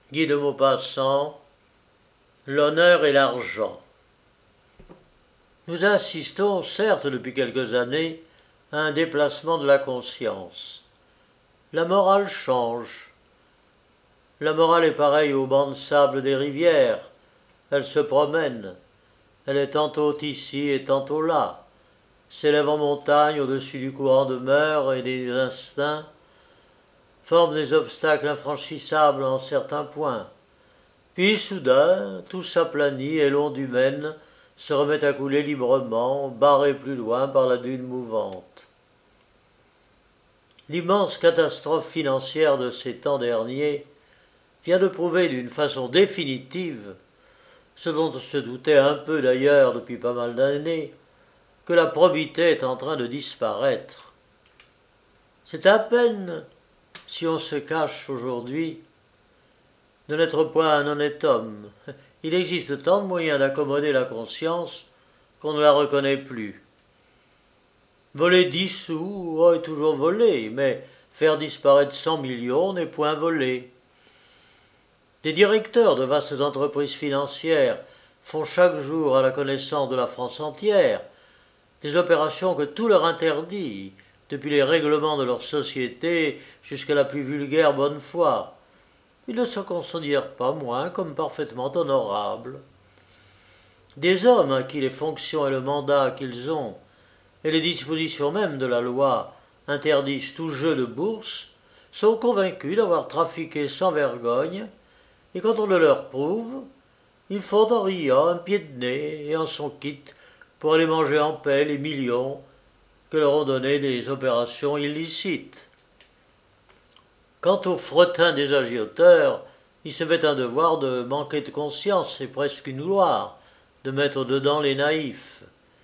Guy de Maupassant, l'honneur et l'argent. Nous assistons, certes depuis quelques années, à un déplacement de la conscience. La morale change. La morale est pareille au banc de sable des rivières. Elle se promène. Elle est tantôt ici et tantôt là. S'élève en montagne au-dessus du courant de mœurs et des instincts, forme des obstacles infranchissables en certains points. Puis soudain, tout s'aplanit et l'onde humaine se remet à couler librement, barrée plus loin par la dune mouvante. L'immense catastrophe financière de ces temps derniers vient de prouver d'une façon définitive, ce dont on se doutait un peu d'ailleurs depuis pas mal d'années, que la probité est en train de disparaître. C'est à peine si on se cache aujourd'hui de n'être point un honnête homme. Il existe tant de moyens d'accommoder la conscience qu'on ne la reconnaît plus. Voler 10 sous est toujours volé, mais faire disparaître 100 millions n'est point volé. Des directeurs de vastes entreprises financières font chaque jour à la connaissance de la France entière des opérations que tout leur interdit, depuis les règlements de leur société jusqu'à la plus vulgaire bonne foi. Ils ne se considèrent pas moins comme parfaitement honorables. Des hommes à qui les fonctions et le mandat qu'ils ont, et les dispositions même de la loi interdisent tout jeu de bourse, sont convaincus d'avoir trafiqué sans vergogne, et quand on le leur prouve, ils font en riant un pied de nez et en sont quittes pour aller manger en paix les millions que leur ont donnés des opérations illicites. Quant aux fretin des agioteurs, il se fait un devoir de manquer de conscience, et presque une gloire, de mettre dedans les naïfs.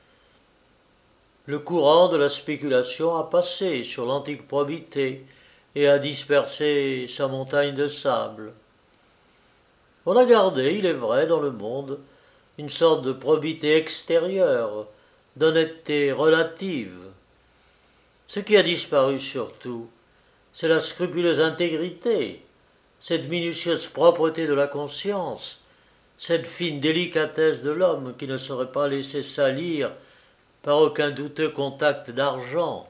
Le courant de la spéculation a passé sur l'antique probité et a dispersé sa montagne de sable. On a gardé, il est vrai, dans le monde, une sorte de probité extérieure, d'honnêteté relative. Ce qui a disparu surtout, c'est la scrupuleuse intégrité, cette minutieuse propreté de la conscience, cette fine délicatesse de l'homme qui ne serait pas laissé salir par aucun douteux contact d'argent.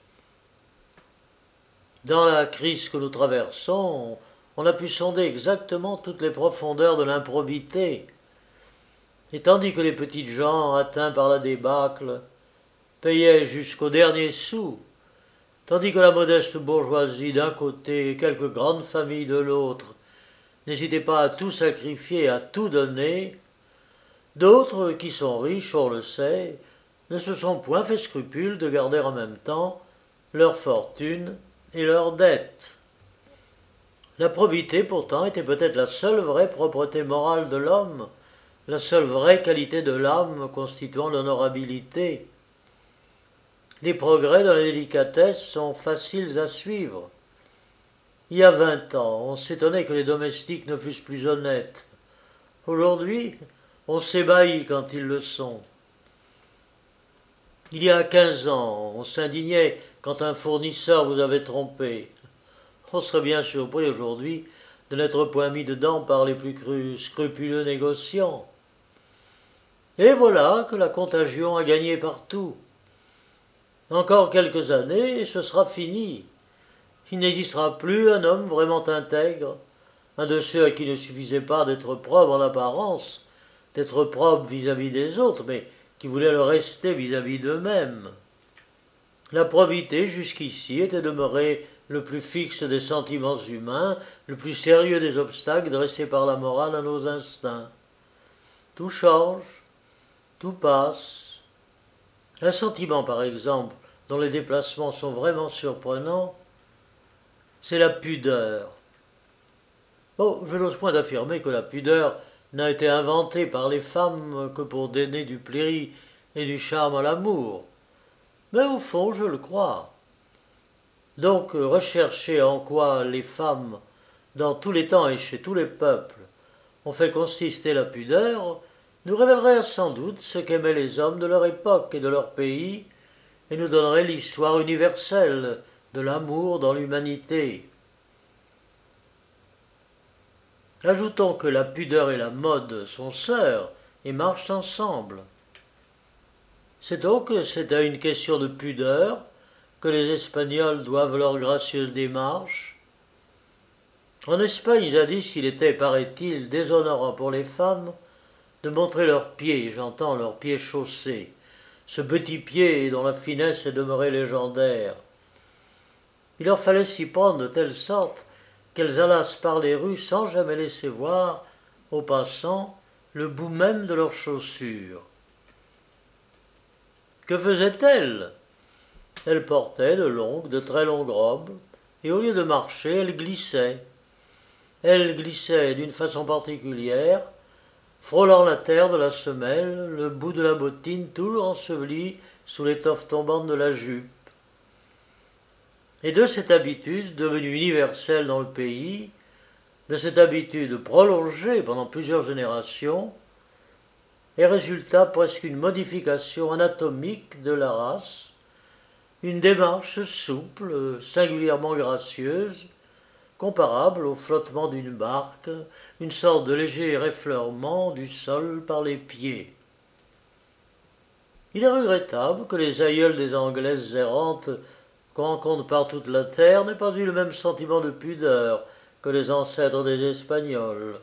Dans la crise que nous traversons, on a pu sonder exactement toutes les profondeurs de l'improbité. Et tandis que les petites gens atteints par la débâcle payaient jusqu'au dernier sou, tandis que la modeste bourgeoisie d'un côté et quelques grandes familles de l'autre n'hésitaient pas à tout sacrifier, à tout donner, d'autres qui sont riches, on le sait, ne se sont point fait scrupule de garder en même temps leur fortune et leurs dettes. La probité pourtant était peut-être la seule vraie propreté morale de l'homme, la seule vraie qualité de l'âme constituant l'honorabilité. Les progrès dans la délicatesse sont faciles à suivre. Il y a 20 ans, on s'étonnait que les domestiques ne fussent plus honnêtes. Aujourd'hui, on s'ébahit quand ils le sont. Il y a 15 ans, on s'indignait quand un fournisseur vous avait trompé. On serait bien surpris aujourd'hui de n'être point mis dedans par les plus scrupuleux négociants. Et voilà que la contagion a gagné partout. Encore quelques années et ce sera fini. Il n'existera plus un homme vraiment intègre, un de ceux à qui ne suffisait pas d'être probe en apparence, d'être probe vis-à-vis des autres, mais qui voulait le rester vis-à-vis d'eux-mêmes. La probité jusqu'ici était demeurée le plus fixe des sentiments humains, le plus sérieux des obstacles dressés par la morale à nos instincts. Tout change, tout passe. Un sentiment, par exemple, dont les déplacements sont vraiment surprenants, c'est la pudeur. Bon, je n'ose point d'affirmer que la pudeur n'a été inventée par les femmes que pour donner du plaisir et du charme à l'amour. Mais au fond, je le crois. Donc, rechercher en quoi les femmes, dans tous les temps et chez tous les peuples, ont fait consister la pudeur, nous révélerait sans doute ce qu'aimaient les hommes de leur époque et de leur pays, et nous donnerait l'histoire universelle de l'amour dans l'humanité. Ajoutons que la pudeur et la mode sont sœurs et marchent ensemble. C'est donc à une question de pudeur que les Espagnols doivent leur gracieuse démarche. En Espagne, jadis, il était, paraît-il, déshonorant pour les femmes de montrer leurs pieds, j'entends leurs pieds chaussés, ce petit pied dont la finesse est demeurée légendaire. Il leur fallait s'y prendre de telle sorte qu'elles allassent par les rues sans jamais laisser voir, aux passants, le bout même de leurs chaussures. Que faisaient-elles? Elles portaient de très longues robes, et au lieu de marcher, elles glissaient. Elles glissaient d'une façon particulière, frôlant la terre de la semelle, le bout de la bottine tout enseveli sous l'étoffe tombante de la jupe. Et de cette habitude, devenue universelle dans le pays, de cette habitude prolongée pendant plusieurs générations, et résulta presque une modification anatomique de la race, une démarche souple, singulièrement gracieuse, comparable au flottement d'une barque, une sorte de léger effleurement du sol par les pieds. Il est regrettable que les aïeuls des Anglaises errantes qu'on rencontre par toute la terre n'aient pas eu le même sentiment de pudeur que les ancêtres des Espagnols.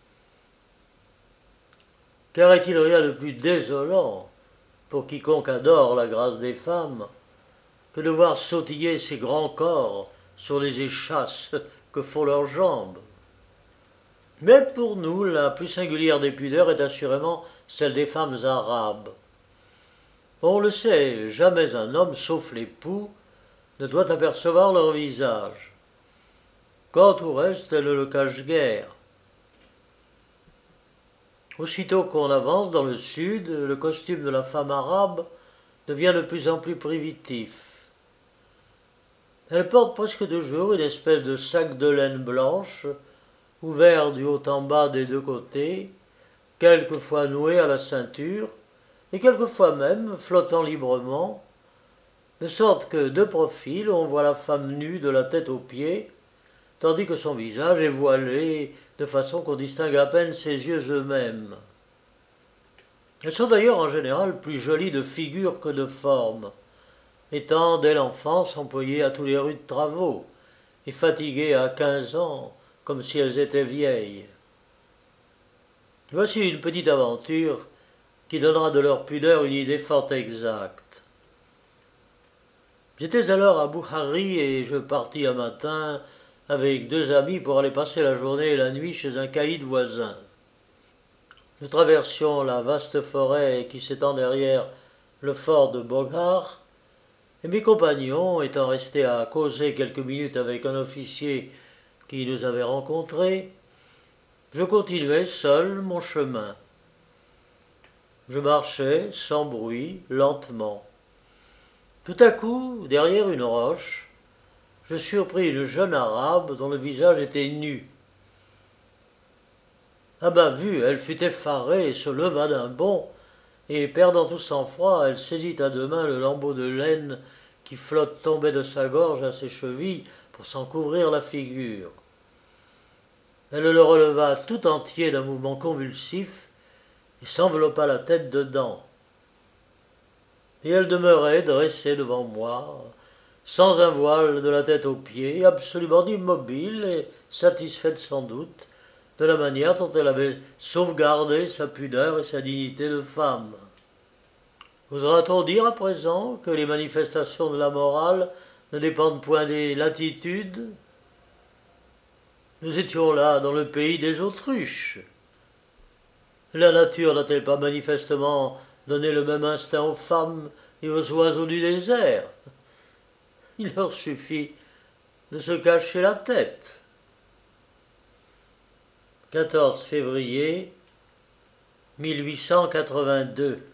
Car est-il rien de plus désolant, pour quiconque adore la grâce des femmes, que de voir sautiller ces grands corps sur les échasses que font leurs jambes? Mais pour nous, la plus singulière des pudeurs est assurément celle des femmes arabes. On le sait, jamais un homme, sauf l'époux, ne doit apercevoir leur visage. Quant au reste, elles ne le cachent guère. Aussitôt qu'on avance dans le sud, le costume de la femme arabe devient de plus en plus primitif. Elle porte presque toujours une espèce de sac de laine blanche, ouvert du haut en bas des deux côtés, quelquefois noué à la ceinture, et quelquefois même flottant librement, de sorte que de profil on voit la femme nue de la tête aux pieds, tandis que son visage est voilé de façon qu'on distingue à peine ses yeux eux-mêmes. Elles sont d'ailleurs en général plus jolies de figure que de forme, étant dès l'enfance employées à tous les rudes travaux, et fatiguées à 15 ans, comme si elles étaient vieilles. Voici une petite aventure qui donnera de leur pudeur une idée fort exacte. J'étais alors à Boukhari et je partis un matin avec 2 amis pour aller passer la journée et la nuit chez un caïd voisin. Nous traversions la vaste forêt qui s'étend derrière le fort de Boghar, et mes compagnons, étant restés à causer quelques minutes avec un officier qui nous avait rencontrés, je continuai seul mon chemin. Je marchais sans bruit, lentement. Tout à coup, derrière une roche, je surpris une jeune arabe dont le visage était nu. À ma vue, elle fut effarée et se leva d'un bond, et perdant tout sang-froid, elle saisit à 2 mains le lambeau de laine qui tombait de sa gorge à ses chevilles pour s'en couvrir la figure. Elle le releva tout entier d'un mouvement convulsif et s'enveloppa la tête dedans. Et elle demeurait dressée devant moi, sans un voile de la tête aux pieds, absolument immobile et satisfaite sans doute de la manière dont elle avait sauvegardé sa pudeur et sa dignité de femme. Osera-t-on dire à présent que les manifestations de la morale ne dépendent point des latitudes? Nous étions là dans le pays des autruches. La nature n'a-t-elle pas manifestement donné le même instinct aux femmes et aux oiseaux du désert? Il leur suffit de se cacher la tête. 14 février 1882